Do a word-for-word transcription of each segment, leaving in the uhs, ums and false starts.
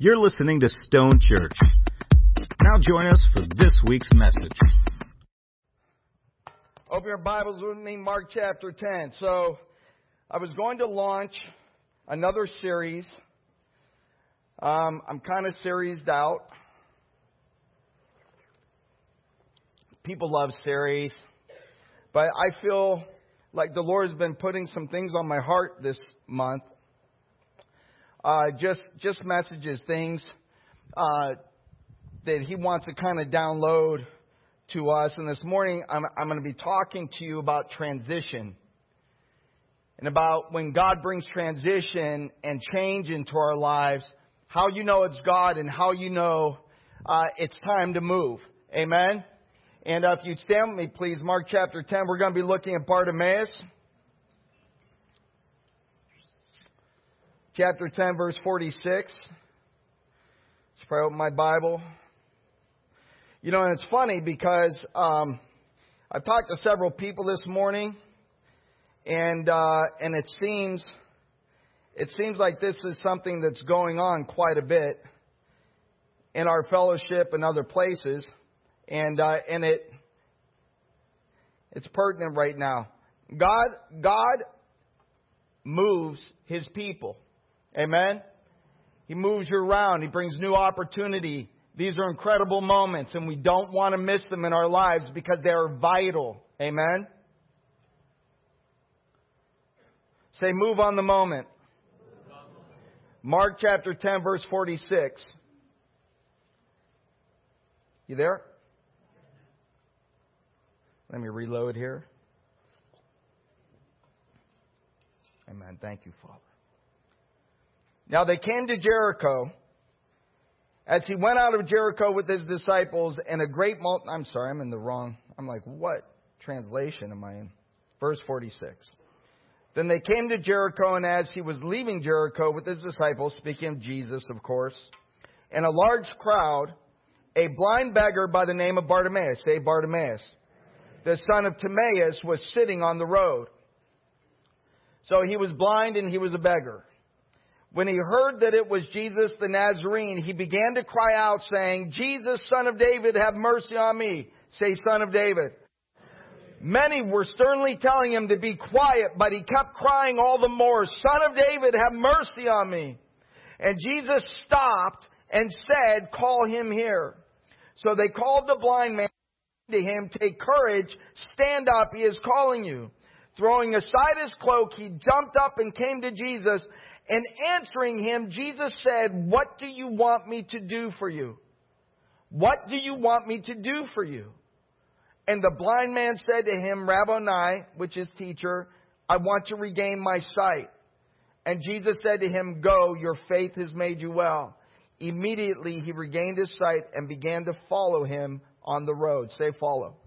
You're listening to Stone Church. Now join us for this week's message. Open your Bibles with me, Mark chapter ten. So, I was going to launch another series. Um, I'm kind of seriesed out. People love series. But I feel like the Lord has been putting some things on my heart this month. Uh, just, just messages, things uh, that He wants to kind of download to us. And this morning, I'm, I'm going to be talking to you about transition. And about when God brings transition and change into our lives, how you know it's God and how you know uh, it's time to move. Amen? And uh, if you'd stand with me, please, Mark chapter ten, we're going to be looking at Bartimaeus. Chapter ten, verse forty-six. Just pray open my Bible. You know, and it's funny because um, I've talked to several people this morning, and uh, and it seems it seems like this is something that's going on quite a bit in our fellowship and other places, and uh, and it it's pertinent right now. God God moves His people. Amen. He moves you around. He brings new opportunity. These are incredible moments, and we don't want to miss them in our lives because they are vital. Amen. Say, move on the moment. Mark chapter ten, verse forty-six. You there? Let me reload here. Amen. Thank you, Father. Now they came to Jericho. As he went out of Jericho with his disciples, and a great multitude... I'm sorry, I'm in the wrong... I'm like, what translation am I in? Verse forty-six. Then they came to Jericho, and as he was leaving Jericho with his disciples, speaking of Jesus, of course, and a large crowd, a blind beggar by the name of Bartimaeus, say Bartimaeus, the son of Timaeus, was sitting on the road. So he was blind and he was a beggar. When he heard that it was Jesus the Nazarene, he began to cry out, saying, Jesus, Son of David, have mercy on me. Say, Son of David. Many were sternly telling him to be quiet, but he kept crying all the more, Son of David, have mercy on me. And Jesus stopped and said, call him here. So they called the blind man to him, take courage, stand up, he is calling you. Throwing aside his cloak, he jumped up and came to Jesus. And answering him, Jesus said, what do you want me to do for you? What do you want me to do for you? And the blind man said to him, Rabboni, which is teacher, I want to regain my sight. And Jesus said to him, go, your faith has made you well. Immediately he regained his sight and began to follow him on the road. Say, follow.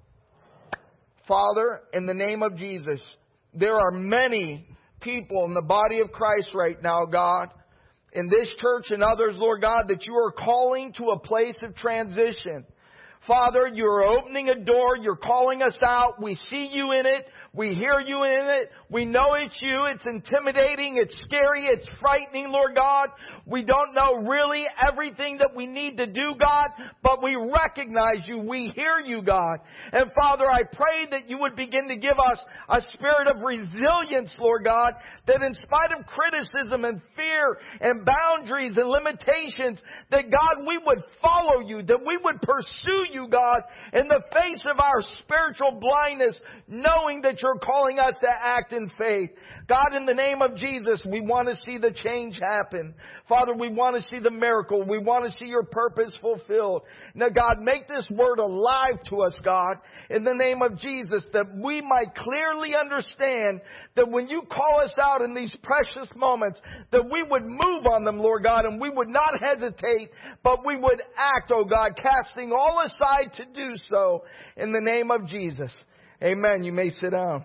Father, in the name of Jesus, there are many people in the body of Christ right now, God, in this church and others, Lord God, that you are calling to a place of transition. Father, you're opening a door. You're calling us out. We see you in it. We hear you in it. We know it's you. It's intimidating. It's scary. It's frightening, Lord God. We don't know really everything that we need to do, God, but we recognize you. We hear you, God. And Father, I pray that you would begin to give us a spirit of resilience, Lord God, that in spite of criticism and fear and boundaries and limitations, that God, we would follow you, that we would pursue you, God, in the face of our spiritual blindness, knowing that you're calling us to act in faith. God, in the name of Jesus, we want to see the change happen. Father, we want to see the miracle. We want to see your purpose fulfilled. Now, God, make this word alive to us, God, in the name of Jesus, that we might clearly understand that when you call us out in these precious moments, that we would move on them, Lord God, and we would not hesitate, but we would act, oh God, casting all aside to do so in the name of Jesus. Amen. You may sit down.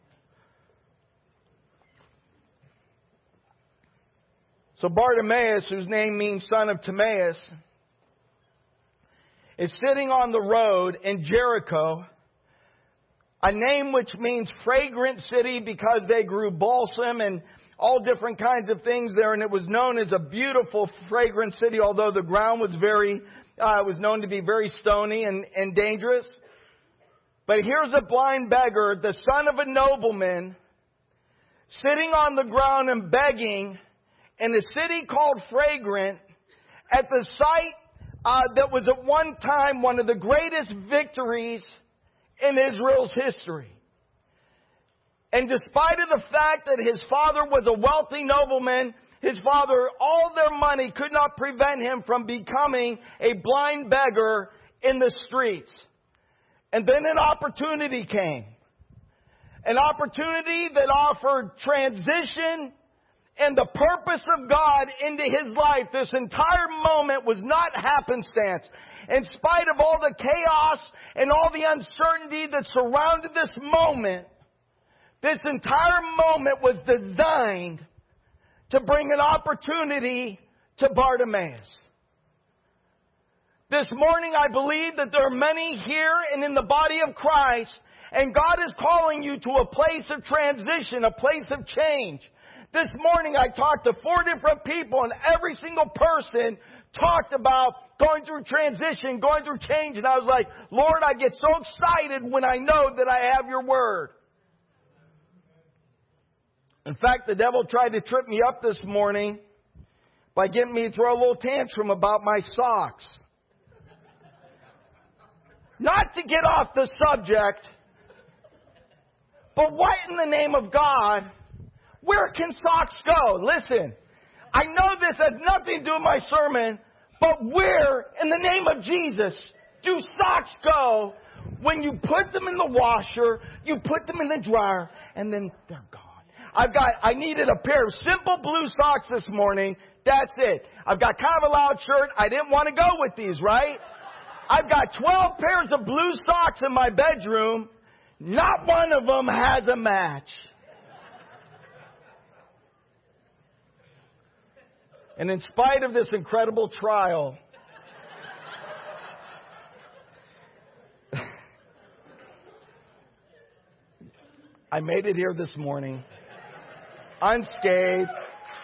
So Bartimaeus, whose name means son of Timaeus, is sitting on the road in Jericho, a name which means fragrant city because they grew balsam and all different kinds of things there. And it was known as a beautiful, fragrant city, although the ground was very, uh, was known to be very stony and, and dangerous. But here's a blind beggar, the son of a nobleman, sitting on the ground and begging in a city called Fragrant at the site uh, that was at one time one of the greatest victories in Israel's history. And despite of the fact that his father was a wealthy nobleman, his father, all their money could not prevent him from becoming a blind beggar in the streets. And then an opportunity came. An opportunity that offered transition and the purpose of God into his life. This entire moment was not happenstance. In spite of all the chaos and all the uncertainty that surrounded this moment, this entire moment was designed to bring an opportunity to Bartimaeus. This morning I believe that there are many here and in the body of Christ, and God is calling you to a place of transition, a place of change. This morning I talked to four different people, and every single person talked about going through transition, going through change. And I was like, Lord, I get so excited when I know that I have your word. In fact, the devil tried to trip me up this morning by getting me to throw a little tantrum about my socks. Not to get off the subject, but what in the name of God, where can socks go? Listen, I know this has nothing to do with my sermon, but where in the name of Jesus do socks go when you put them in the washer, you put them in the dryer, and then they're gone? I've got, I needed a pair of simple blue socks this morning. That's it. I've got kind of a loud shirt. I didn't want to go with these, right? I've got twelve pairs of blue socks in my bedroom. Not one of them has a match. And in spite of this incredible trial, I made it here this morning unscathed.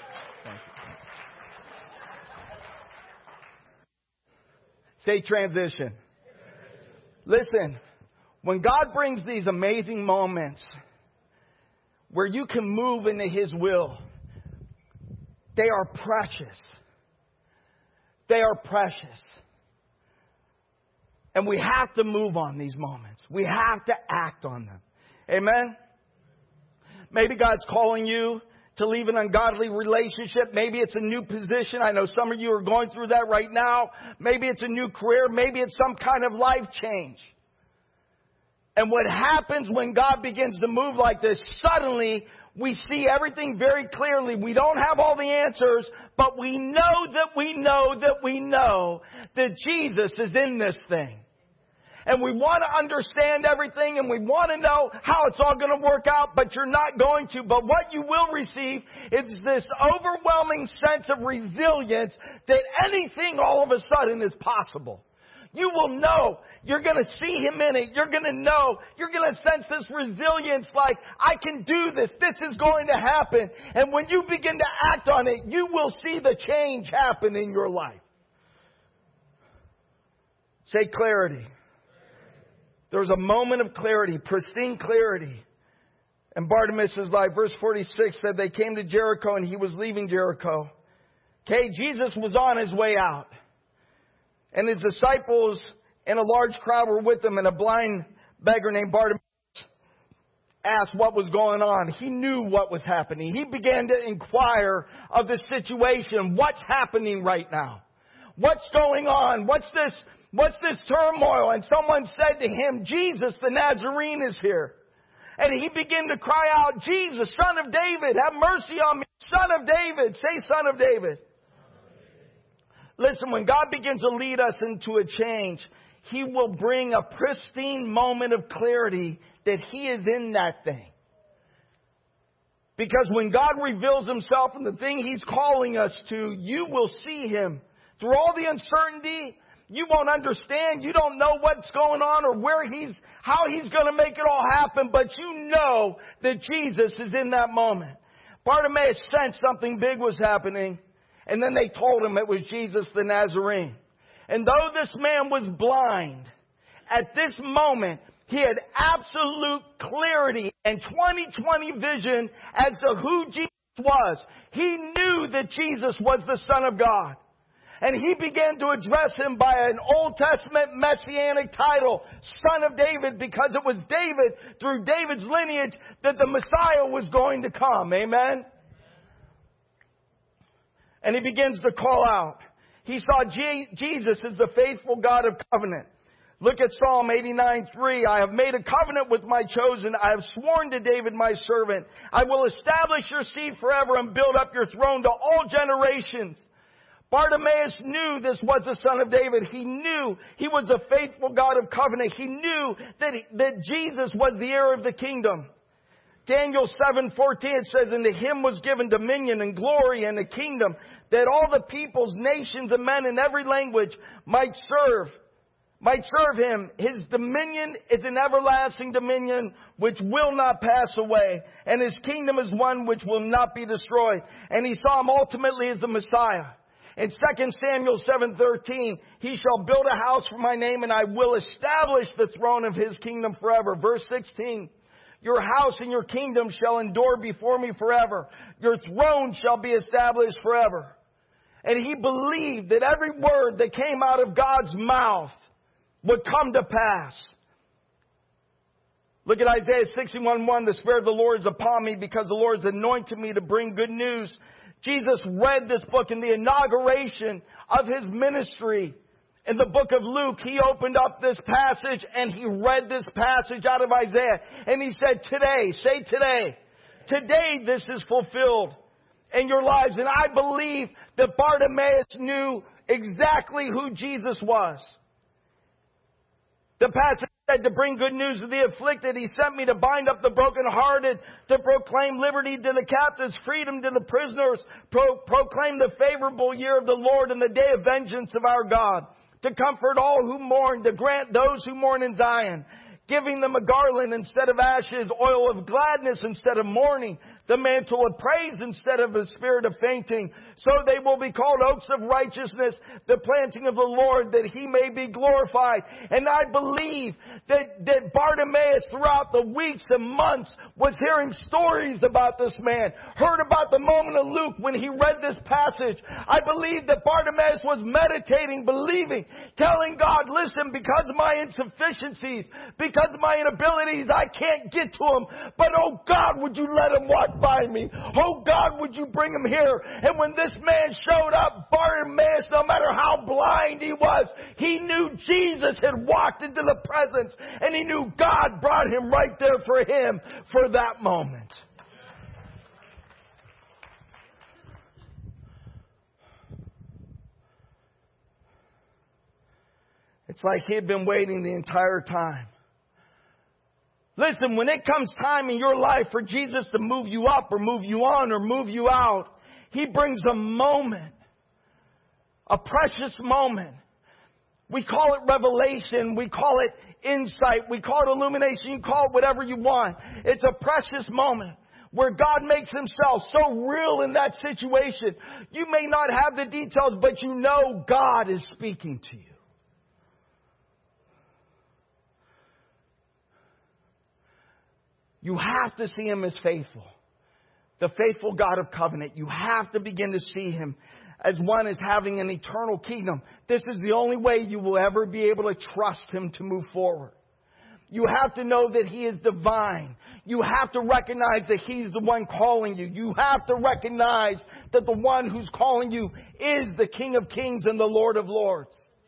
Say transition. Listen, when God brings these amazing moments where you can move into his will, they are precious. They are precious. And we have to move on these moments. We have to act on them. Amen? Maybe God's calling you to leave an ungodly relationship. Maybe it's a new position. I know some of you are going through that right now. Maybe it's a new career. Maybe it's some kind of life change. And what happens when God begins to move like this, suddenly we see everything very clearly. We don't have all the answers, but we know that we know that we know that Jesus is in this thing. And we want to understand everything, and we want to know how it's all going to work out, but you're not going to. But what you will receive is this overwhelming sense of resilience that anything all of a sudden is possible. You will know. You're going to see him in it. You're going to know. You're going to sense this resilience like, I can do this. This is going to happen. And when you begin to act on it, you will see the change happen in your life. Say clarity. There was a moment of clarity, pristine clarity. And Bartimaeus' life, verse forty-six said they came to Jericho and he was leaving Jericho. Okay, Jesus was on his way out. And his disciples and a large crowd were with him, and a blind beggar named Bartimaeus asked what was going on. He knew what was happening. He began to inquire of the situation. What's happening right now? What's going on? What's this, what's this turmoil? And someone said to him, Jesus the Nazarene is here. And he began to cry out, Jesus, Son of David, have mercy on me. Son of David. Say Son of David. Listen, when God begins to lead us into a change, he will bring a pristine moment of clarity that he is in that thing. Because when God reveals himself in the thing he's calling us to, you will see him. Through all the uncertainty, you won't understand. You don't know what's going on or where he's, how he's going to make it all happen. But you know that Jesus is in that moment. Bartimaeus sensed something big was happening, and then they told him it was Jesus the Nazarene. And though this man was blind, at this moment, he had absolute clarity and twenty twenty vision as to who Jesus was. He knew that Jesus was the Son of God. And he began to address him by an Old Testament messianic title, Son of David, because it was David, through David's lineage, that the Messiah was going to come. Amen? And he begins to call out. He saw G- Jesus as the faithful God of covenant. Look at Psalm eighty-nine three. I have made a covenant with my chosen. I have sworn to David my servant. I will establish your seed forever and build up your throne to all generations. Bartimaeus knew this was the Son of David. He knew he was the faithful God of covenant. He knew that, he, that Jesus was the heir of the kingdom. Daniel seven fourteen says, and to him was given dominion and glory and a kingdom that all the peoples, nations, and men in every language might serve. might serve him. His dominion is an everlasting dominion which will not pass away. And his kingdom is one which will not be destroyed. And he saw him ultimately as the Messiah. In Second Samuel seven thirteen, he shall build a house for my name and I will establish the throne of his kingdom forever. Verse sixteen, your house and your kingdom shall endure before me forever. Your throne shall be established forever. And he believed that every word that came out of God's mouth would come to pass. Look at Isaiah sixty-one one. The Spirit of the Lord is upon me because the Lord has anointed me to bring good news. Jesus read this book in the inauguration of his ministry. In the book of Luke, he opened up this passage and he read this passage out of Isaiah. And he said, today, say today, today this is fulfilled in your lives. And I believe that Bartimaeus knew exactly who Jesus was. The passage said to bring good news to the afflicted. He sent me to bind up the brokenhearted, to proclaim liberty to the captives, freedom to the prisoners, pro- proclaim the favorable year of the Lord and the day of vengeance of our God, to comfort all who mourn, to grant those who mourn in Zion, giving them a garland instead of ashes, oil of gladness instead of mourning, the mantle of praise instead of the spirit of fainting. So they will be called oaks of righteousness, the planting of the Lord, that he may be glorified. And I believe that, that Bartimaeus throughout the weeks and months was hearing stories about this man, heard about the moment of Luke when he read this passage. I believe that Bartimaeus was meditating, believing, telling God, listen, because of my insufficiencies, because of my inabilities, I can't get to him. But oh God, would you let him walk by me? Oh God, would you bring him here? And when this man showed up, Bartimaeus, no matter how blind he was, he knew Jesus had walked into the presence, and he knew God brought him right there for him for that moment. It's like he had been waiting the entire time. Listen, when it comes time in your life for Jesus to move you up or move you on or move you out, he brings a moment, a precious moment. We call it revelation. We call it insight. We call it illumination. You call it whatever you want. It's a precious moment where God makes himself so real in that situation. You may not have the details, but you know God is speaking to you. You have to see him as faithful. The faithful God of covenant. You have to begin to see him as one as having an eternal kingdom. This is the only way you will ever be able to trust him to move forward. You have to know that he is divine. You have to recognize that he's the one calling you. You have to recognize that the one who's calling you is the King of Kings and the Lord of Lords.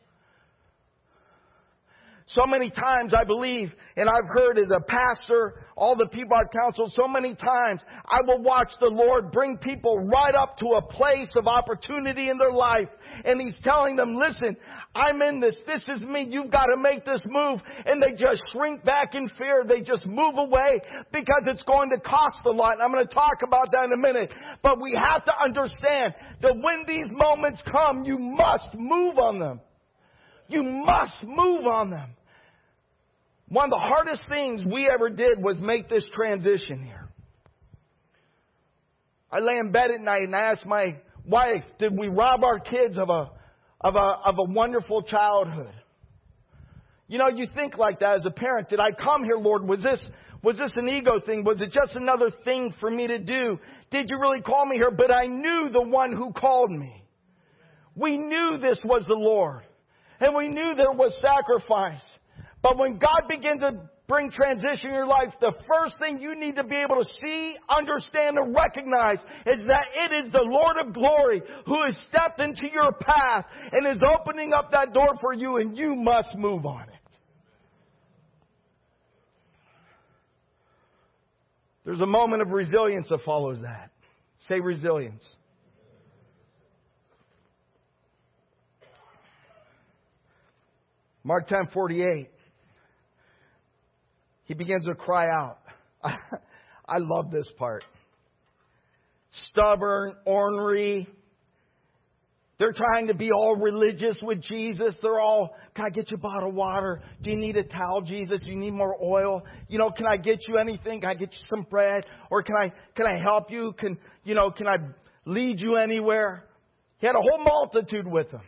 So many times I believe, and I've heard as a pastor, all the people I've counseled, so many times I will watch the Lord bring people right up to a place of opportunity in their life. And he's telling them, listen, I'm in this. This is me. You've got to make this move. And they just shrink back in fear. They just move away because it's going to cost a lot. And I'm going to talk about that in a minute. But we have to understand that when these moments come, you must move on them. You must move on them. One of the hardest things we ever did was make this transition here. I lay in bed at night and I ask my wife, did we rob our kids of a, of a, of a wonderful childhood? You know, you think like that as a parent. Did I come here, Lord? Was this, was this an ego thing? Was it just another thing for me to do? Did you really call me here? But I knew the one who called me. We knew this was the Lord. And we knew there was sacrifice. But when God begins to bring transition in your life, the first thing you need to be able to see, understand, and recognize is that it is the Lord of glory who has stepped into your path and is opening up that door for you, and you must move on it. There's a moment of resilience that follows that. Say resilience. Mark ten forty-eight. He begins to cry out. I love this part. Stubborn, ornery. They're trying to be all religious with Jesus. They're all, can I get you a bottle of water? Do you need a towel, Jesus? Do you need more oil? You know, can I get you anything? Can I get you some bread? Or can I, can I help you? Can, you know, can I lead you anywhere? He had a whole multitude with him.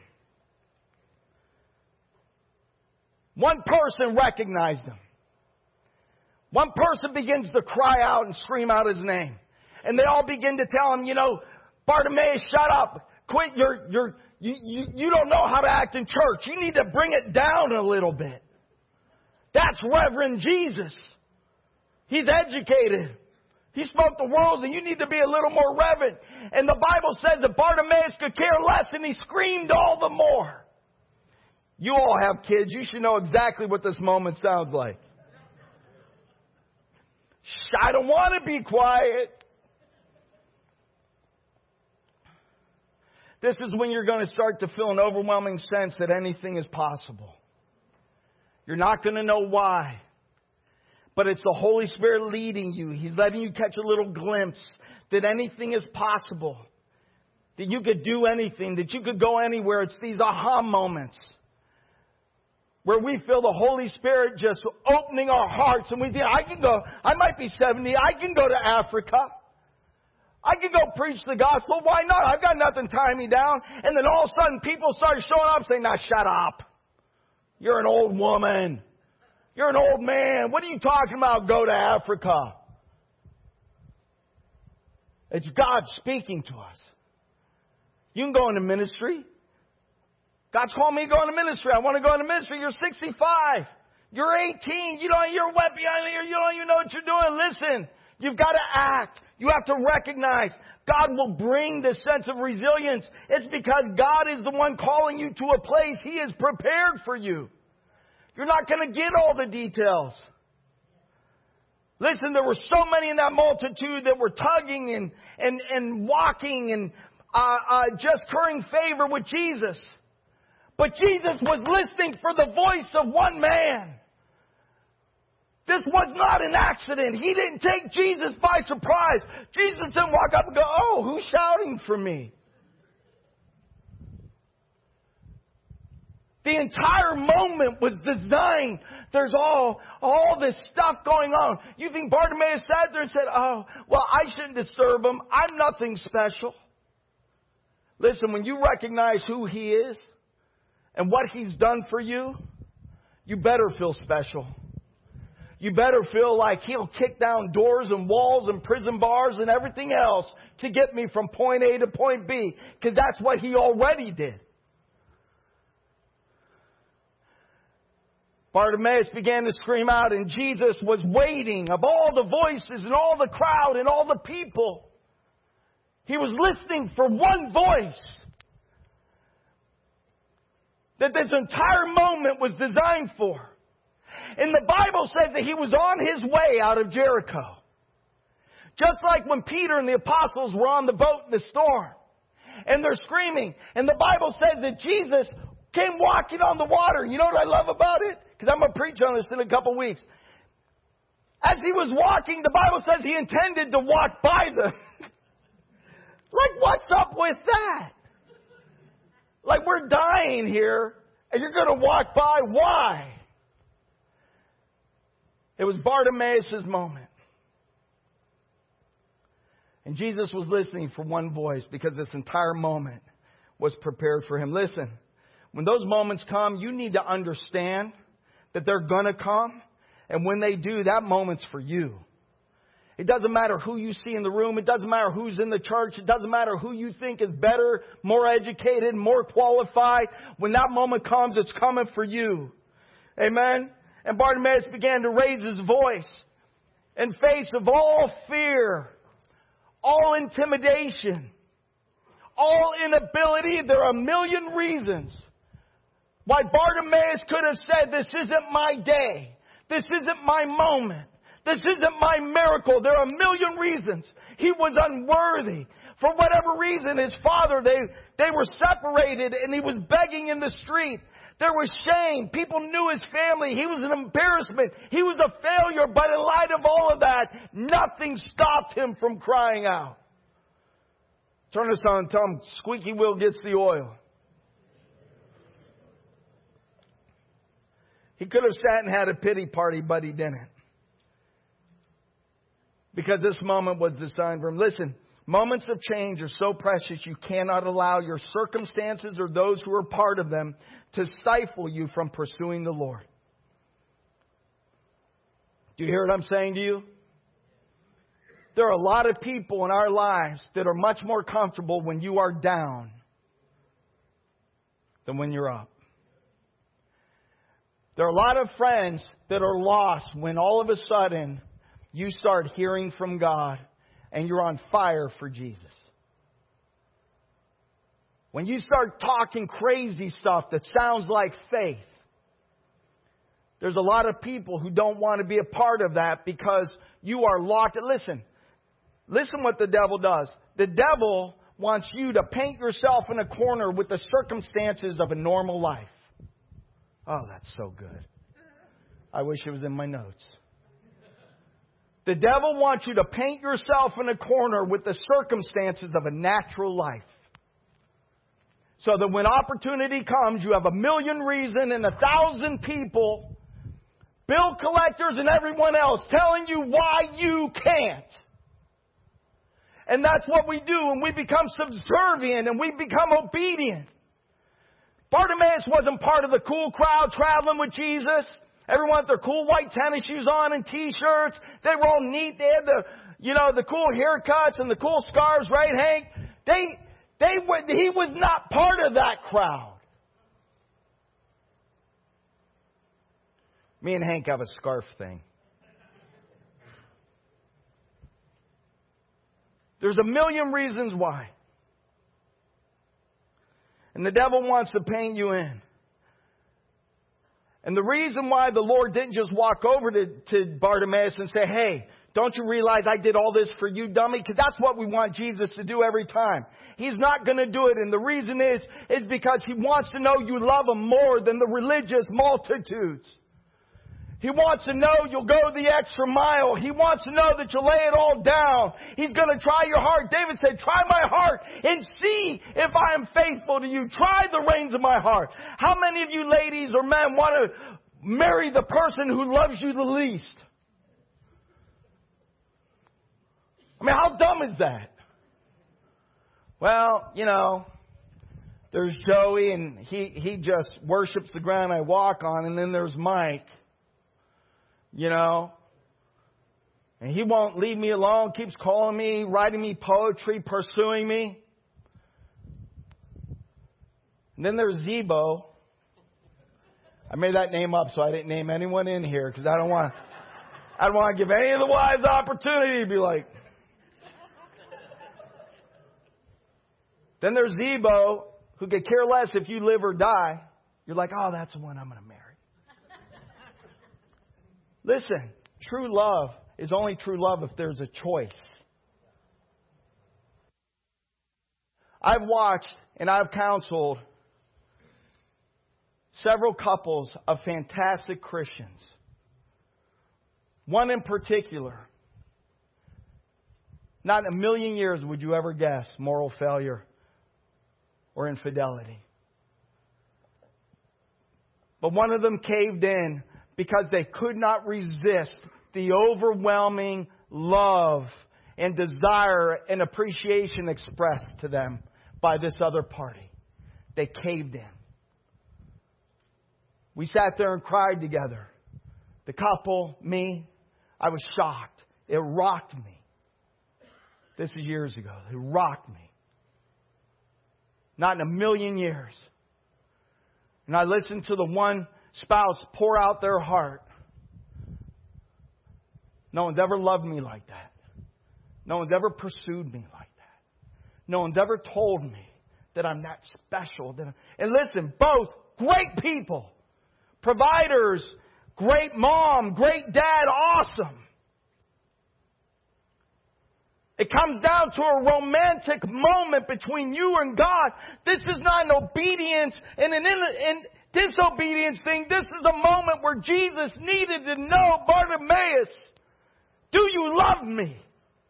One person recognized him. One person begins to cry out and scream out his name. And they all begin to tell him, you know, Bartimaeus, shut up. Quit. You're, you're, you, you, you don't know how to act in church. You need to bring it down a little bit. That's Reverend Jesus. He's educated. He spoke the words, and you need to be a little more reverent. And the Bible says that Bartimaeus could care less, and he screamed all the more. You all have kids. You should know exactly what this moment sounds like. I don't want to be quiet. This is when you're going to start to feel an overwhelming sense that anything is possible. You're not going to know why. But it's the Holy Spirit leading you. He's letting you catch a little glimpse that anything is possible. That you could do anything. That you could go anywhere. It's these aha moments where we feel the Holy Spirit just opening our hearts. And we think, I can go, I might be seventy, I can go to Africa. I can go preach the gospel. Why not? I've got nothing tying me down. And then all of a sudden people start showing up saying, now shut up. You're an old woman. You're an old man. What are you talking about? Go to Africa. It's God speaking to us. You can go into ministry. God's calling me to go into ministry. I want to go into ministry. You're sixty-five. You're eighteen. You don't, you're wet behind here. You don't even know what you're doing. Listen, you've got to act. You have to recognize God will bring this sense of resilience. It's because God is the one calling you to a place He is prepared for you. You're not going to get all the details. Listen, there were so many in that multitude that were tugging and, and, and walking and uh, uh, just currying favor with Jesus. But Jesus was listening for the voice of one man. This was not an accident. He didn't take Jesus by surprise. Jesus didn't walk up and go, oh, who's shouting for me? The entire moment was designed. There's all, all this stuff going on. You think Bartimaeus sat there and said, oh, well, I shouldn't disturb him. I'm nothing special. Listen, when you recognize who He is and what He's done for you, you better feel special. You better feel like He'll kick down doors and walls and prison bars and everything else to get me from point A to point B, because that's what He already did. Bartimaeus began to scream out, and Jesus was waiting of all the voices and all the crowd and all the people. He was listening for one voice that this entire moment was designed for. And the Bible says that He was on His way out of Jericho. Just like when Peter and the apostles were on the boat in the storm. And they're screaming. And the Bible says that Jesus came walking on the water. You know what I love about it? Because I'm going to preach on this in a couple weeks. As He was walking, the Bible says He intended to walk by them. Like, what's up with that? Like, we're dying here, and you're going to walk by. Why? It was Bartimaeus' moment. And Jesus was listening for one voice because this entire moment was prepared for him. Listen, when those moments come, you need to understand that they're going to come. And when they do, that moment's for you. It doesn't matter who you see in the room. It doesn't matter who's in the church. It doesn't matter who you think is better, more educated, more qualified. When that moment comes, it's coming for you. Amen? And Bartimaeus began to raise his voice in face of all fear, all intimidation, all inability. There are a million reasons why Bartimaeus could have said, this isn't my day. This isn't my moment. This isn't my miracle. There are a million reasons. He was unworthy. For whatever reason, his father, they, they were separated and he was begging in the street. There was shame. People knew his family. He was an embarrassment. He was a failure. But in light of all of that, nothing stopped him from crying out. Turn this on and tell him, squeaky wheel gets the oil. He could have sat and had a pity party, but he didn't. Because this moment was designed for him. Listen, moments of change are so precious you cannot allow your circumstances or those who are part of them to stifle you from pursuing the Lord. Do you hear what I'm saying to you? There are a lot of people in our lives that are much more comfortable when you are down than when you're up. There are a lot of friends that are lost when all of a sudden you start hearing from God and you're on fire for Jesus. When you start talking crazy stuff that sounds like faith, there's a lot of people who don't want to be a part of that because you are locked. Listen, listen what the devil does. The devil wants you to paint yourself in a corner with the circumstances of a normal life. Oh, that's so good. I wish it was in my notes. The devil wants you to paint yourself in a corner with the circumstances of a natural life. So that when opportunity comes, you have a million reasons and a thousand people, bill collectors and everyone else telling you why you can't. And that's what we do, and we become subservient and we become obedient. Bartimaeus wasn't part of the cool crowd traveling with Jesus. Everyone with their cool white tennis shoes on and t-shirts. They were all neat. They had the, you know, the cool haircuts and the cool scarves, right, Hank? They, they were, he was not part of that crowd. Me and Hank have a scarf thing. There's a million reasons why. And the devil wants to paint you in. And the reason why the Lord didn't just walk over to, to Bartimaeus and say, hey, don't you realize I did all this for you, dummy? Because that's what we want Jesus to do every time. He's not going to do it. And the reason is, is because He wants to know you love Him more than the religious multitudes. He wants to know you'll go the extra mile. He wants to know that you'll lay it all down. He's going to try your heart. David said, try my heart and see if I am faithful to you. Try the reins of my heart. How many of you ladies or men want to marry the person who loves you the least? I mean, how dumb is that? Well, you know, there's Joey and he, he just worships the ground I walk on. And then there's Mike. You know, and he won't leave me alone, keeps calling me, writing me poetry, pursuing me. And then there's Zebo. I made that name up, so I didn't name anyone in here because I don't want, I don't want to give any of the wives the opportunity to be like. Then there's Zebo, who could care less if you live or die. You're like, oh, that's the one I'm going to marry. Listen, true love is only true love if there's a choice. I've watched and I've counseled several couples of fantastic Christians. One in particular, not in a million years would you ever guess moral failure or infidelity. But one of them caved in because they could not resist the overwhelming love and desire and appreciation expressed to them by this other party. They caved in. We sat there and cried together. The couple, me, I was shocked. It rocked me. This is years ago. It rocked me. Not in a million years. And I listened to the one spouse pour out their heart. No one's ever loved me like that. No one's ever pursued me like that. No one's ever told me that I'm that special. That I'm... And listen, both great people. Providers, great mom, great dad, awesome. It comes down to a romantic moment between you and God. This is not an obedience and an in, in disobedience thing. This is a moment where Jesus needed to know, Bartimaeus, do you love me?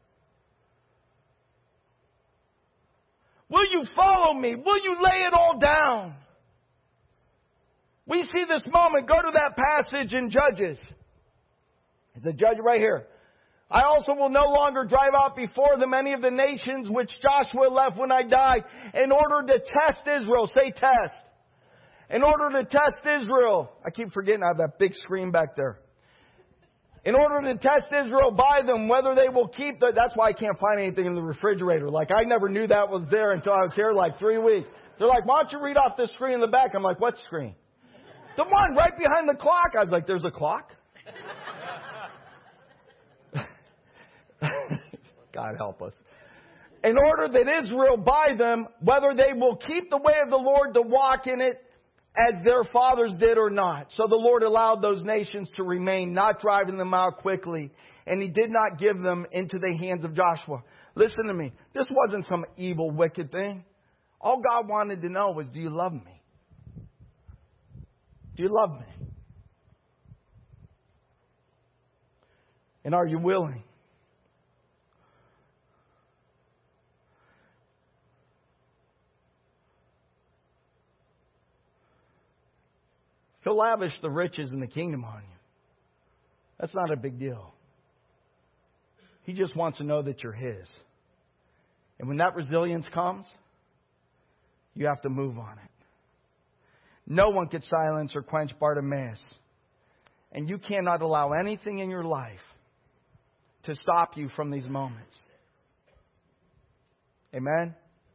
Will you follow me? Will you lay it all down? We see this moment. Go to that passage in Judges. It's a judge right here. I also will no longer drive out before them any of the nations which Joshua left when I died, in order to test Israel. Say test. In order to test Israel. I keep forgetting I have that big screen back there. In order to test Israel by them, whether they will keep the... That's why I can't find anything in the refrigerator. Like, I never knew that was there until I was here like three weeks. They're like, why don't you read off this screen in the back? I'm like, what screen? The one right behind the clock. I was like, there's a clock? God help us. In order that Israel by them, whether they will keep the way of the Lord to walk in it as their fathers did or not. So the Lord allowed those nations to remain, not driving them out quickly. And He did not give them into the hands of Joshua. Listen to me. This wasn't some evil, wicked thing. All God wanted to know was, do you love me? Do you love me? And are you willing? He'll lavish the riches in the kingdom on you. That's not a big deal. He just wants to know that you're His. And when that resilience comes, you have to move on it. No one could silence or quench Bartimaeus. And you cannot allow anything in your life to stop you from these moments. Amen?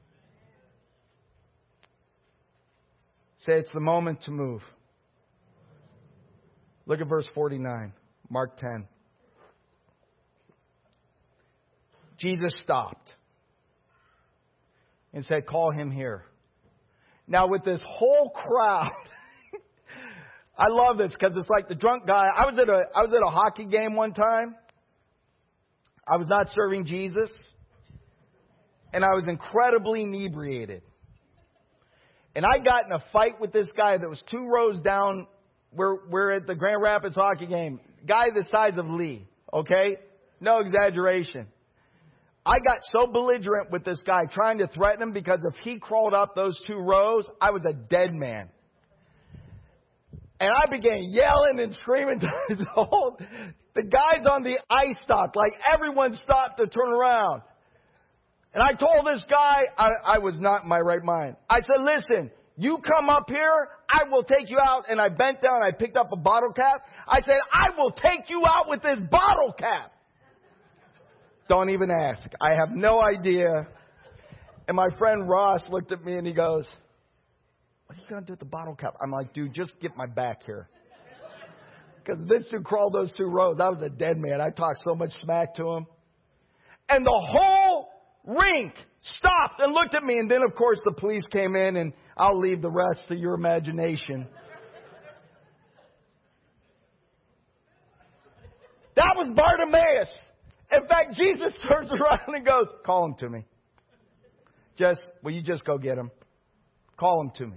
Say it's the moment to move. Look at verse forty-nine, Mark ten. Jesus stopped and said, call him here. Now with this whole crowd, I love this because it's like the drunk guy. I was at a I was at a hockey game one time. I was not serving Jesus. And I was incredibly inebriated. And I got in a fight with this guy that was two rows down. We're, we're at the Grand Rapids hockey game. Guy the size of Lee. Okay? No exaggeration. I got so belligerent with this guy, trying to threaten him, because if he crawled up those two rows, I was a dead man. And I began yelling and screaming. The, whole, the guys on the ice stopped. Like, everyone stopped to turn around. And I told this guy, I, I was not in my right mind. I said, listen, you come up here, I will take you out. And I bent down, I picked up a bottle cap. I said, I will take you out with this bottle cap. Don't even ask. I have no idea. And my friend Ross looked at me and he goes, what are you going to do with the bottle cap? I'm like, dude, just get my back here. Because this dude crawled those two rows. I was a dead man. I talked so much smack to him. And the whole rink stopped and looked at me. And then, of course, the police came in, and I'll leave the rest to your imagination. That was Bartimaeus. In fact, Jesus turns around and goes, call him to me. Just, will you just go get him? Call him to me.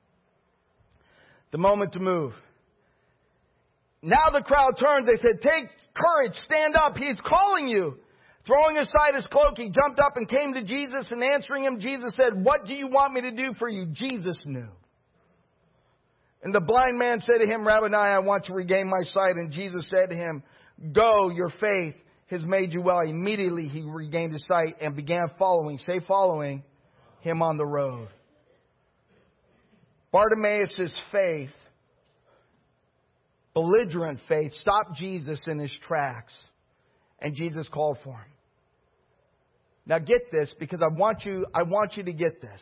The moment to move. Now the crowd turns. They said, take courage, stand up. He's calling you. Throwing aside his cloak, he jumped up and came to Jesus, and answering him, Jesus said, what do you want me to do for you? Jesus knew. And the blind man said to him, Rabboni, I want to regain my sight. And Jesus said to him, go, your faith has made you well. Immediately he regained his sight and began following, say following, him on the road. Bartimaeus' faith, belligerent faith, stopped Jesus in his tracks. And Jesus called for him. Now get this, because I want you, I want you to get this.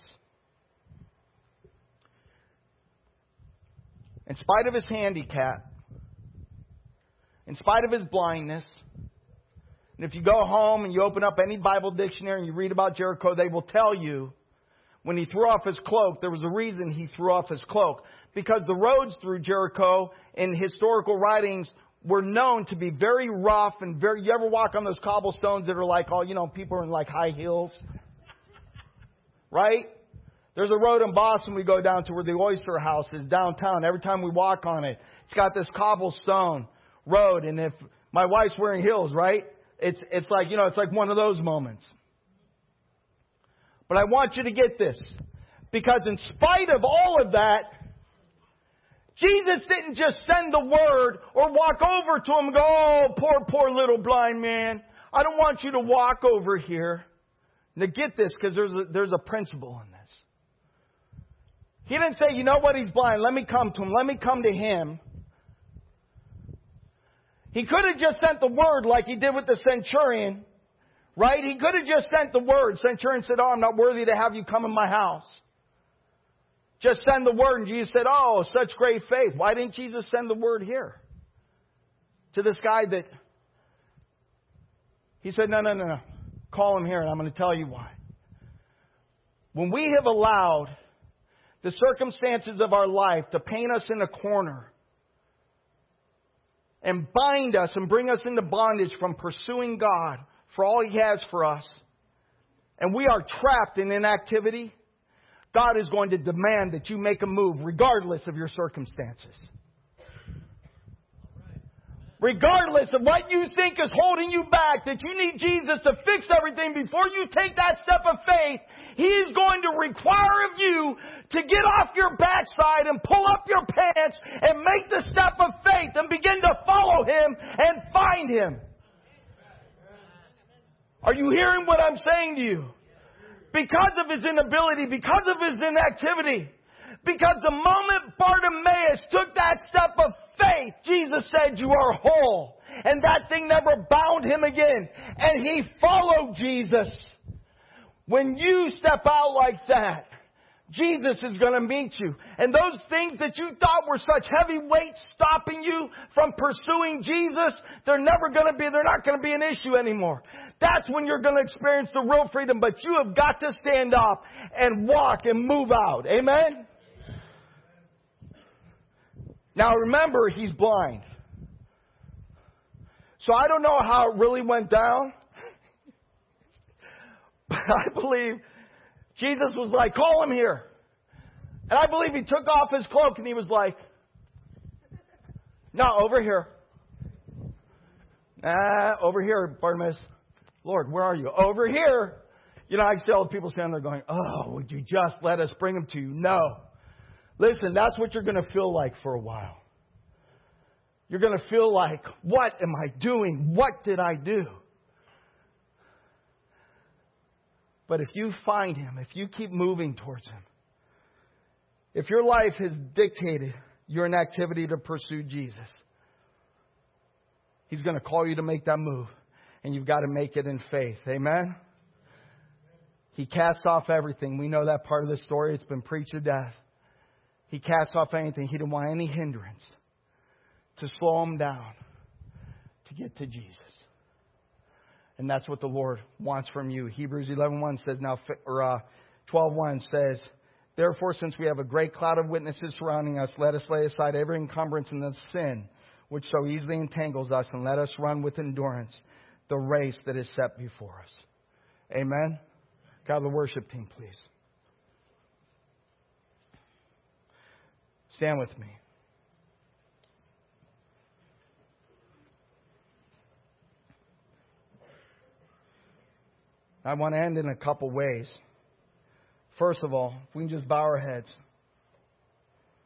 In spite of his handicap, in spite of his blindness, and if you go home and you open up any Bible dictionary and you read about Jericho, they will tell you when he threw off his cloak, there was a reason he threw off his cloak. Because the roads through Jericho in historical writings were known to be very rough and very, you ever walk on those cobblestones that are like, all, you know, people are in like high heels? Right? There's a road in Boston we go down to where the Oyster House is downtown. Every time we walk on it, it's got this cobblestone road. And if my wife's wearing heels, right? It's, it's like, you know, it's like one of those moments. But I want you to get this. Because in spite of all of that, Jesus didn't just send the word or walk over to him and go, oh, poor, poor little blind man. I don't want you to walk over here. Now get this, because there's a, there's a principle in this. He didn't say, you know what, he's blind. Let me come to him. Let me come to him. He could have just sent the word like he did with the centurion. Right? He could have just sent the word. Centurion said, oh, I'm not worthy to have you come in my house. Just send the word. And Jesus said, oh, such great faith. Why didn't Jesus send the word here? To this guy that... He said, no, no, no, no. Call him here and I'm going to tell you why. When we have allowed the circumstances of our life to paint us in a corner and bind us and bring us into bondage from pursuing God for all He has for us, and we are trapped in inactivity, God is going to demand that you make a move regardless of your circumstances. Regardless of what you think is holding you back, that you need Jesus to fix everything before you take that step of faith, He is going to require of you to get off your backside and pull up your pants and make the step of faith and begin to follow Him and find Him. Are you hearing what I'm saying to you? Because of his inability, because of his inactivity, because the moment Bartimaeus took that step of faith, Jesus said, you are whole. And that thing never bound him again. And he followed Jesus. When you step out like that, Jesus is going to meet you. And those things that you thought were such heavy weights stopping you from pursuing Jesus, they're never going to be, they're not going to be an issue anymore. That's when you're going to experience the real freedom. But you have got to stand up and walk and move out. Amen? Now remember, he's blind. So I don't know how it really went down. But I believe Jesus was like, call him here. And I believe he took off his cloak and he was like, no, over here. Ah, over here, Bartimaeus. Lord, where are you? Over here. You know, I see all the people standing there going, oh, would you just let us bring him to you? No. Listen, that's what you're going to feel like for a while. You're going to feel like, what am I doing? What did I do? But if you find him, if you keep moving towards him, if your life has dictated your inactivity to pursue Jesus, he's going to call you to make that move. And you've got to make it in faith. Amen? He casts off everything. We know that part of the story. It's been preached to death. He casts off anything. He didn't want any hindrance to slow him down to get to Jesus. And that's what the Lord wants from you. Hebrews eleven one says, now, or uh, twelve one says, therefore, since we have a great cloud of witnesses surrounding us, let us lay aside every encumbrance and the sin which so easily entangles us, and let us run with endurance the race that is set before us. Amen? God, the worship team, please. Stand with me. I want to end in a couple ways. First of all, if we can just bow our heads.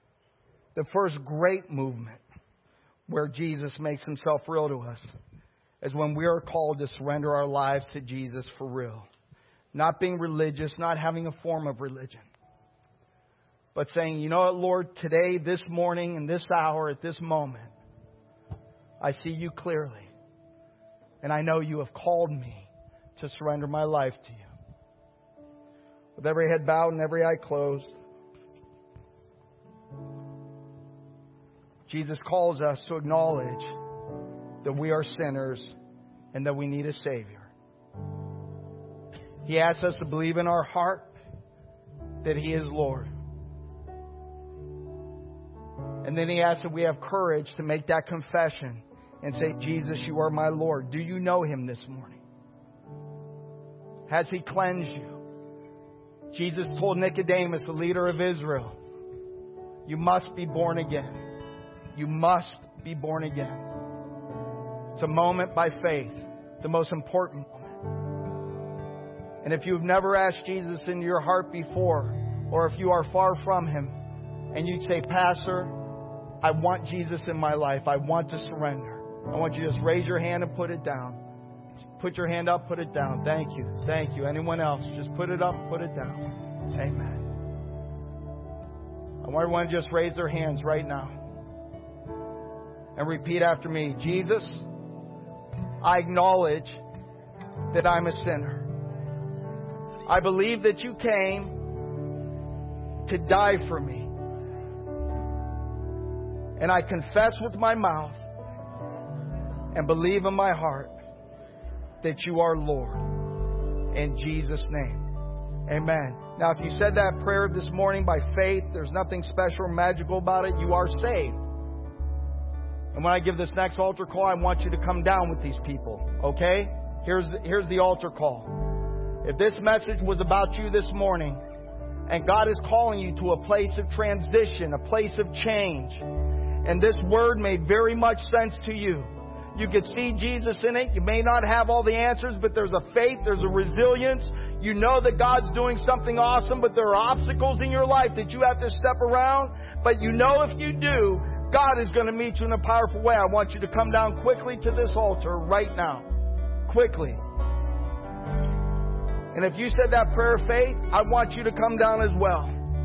The first great movement where Jesus makes himself real to us is when we are called to surrender our lives to Jesus for real. Not being religious, not having a form of religion. But saying, you know what, Lord, today, this morning, in this hour, at this moment, I see you clearly. And I know you have called me to surrender my life to you. With every head bowed and every eye closed, Jesus calls us to acknowledge that we are sinners and that we need a Savior. He asks us to believe in our heart that He is Lord. And then He asks that we have courage to make that confession and say, Jesus, you are my Lord. Do you know Him this morning? Has He cleansed you? Jesus told Nicodemus, the leader of Israel, you must be born again. You must be born again. It's a moment by faith, the most important moment. And if you've never asked Jesus into your heart before, or if you are far from Him, and you say, Pastor, I want Jesus in my life. I want to surrender. I want you to just raise your hand and put it down. Put your hand up, put it down. Thank you. Thank you. Anyone else? Just put it up, put it down. Amen. I want everyone to just raise their hands right now. And repeat after me. Jesus, I acknowledge that I'm a sinner. I believe that you came to die for me. And I confess with my mouth and believe in my heart that you are Lord. In Jesus' name. Amen. Now, if you said that prayer this morning by faith, there's nothing special or magical about it. You are saved. And when I give this next altar call, I want you to come down with these people. Okay? Here's, here's the altar call. If this message was about you this morning, and God is calling you to a place of transition, a place of change, and this word made very much sense to you, you could see Jesus in it. You may not have all the answers, but there's a faith, there's a resilience. You know that God's doing something awesome, but there are obstacles in your life that you have to step around. But you know if you do, God is going to meet you in a powerful way. I want you to come down quickly to this altar right now. Quickly. And if you said that prayer of faith, I want you to come down as well.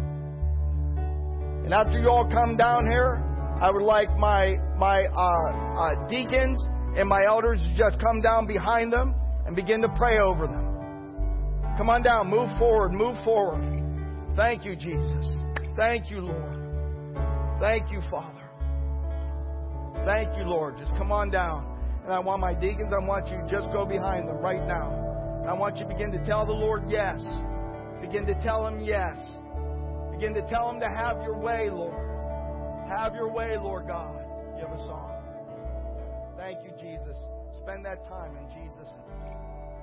And after you all come down here, I would like my my uh, uh, deacons and my elders to just come down behind them and begin to pray over them. Come on down. Move forward. Move forward. Thank you, Jesus. Thank you, Lord. Thank you, Father. Thank you, Lord. Just come on down. And I want my deacons, I want you to just go behind them right now. And I want you to begin to tell the Lord yes. Begin to tell Him yes. Begin to tell Him to have your way, Lord. Have your way, Lord God. You have a song. Thank you, Jesus. Spend that time in Jesus' name.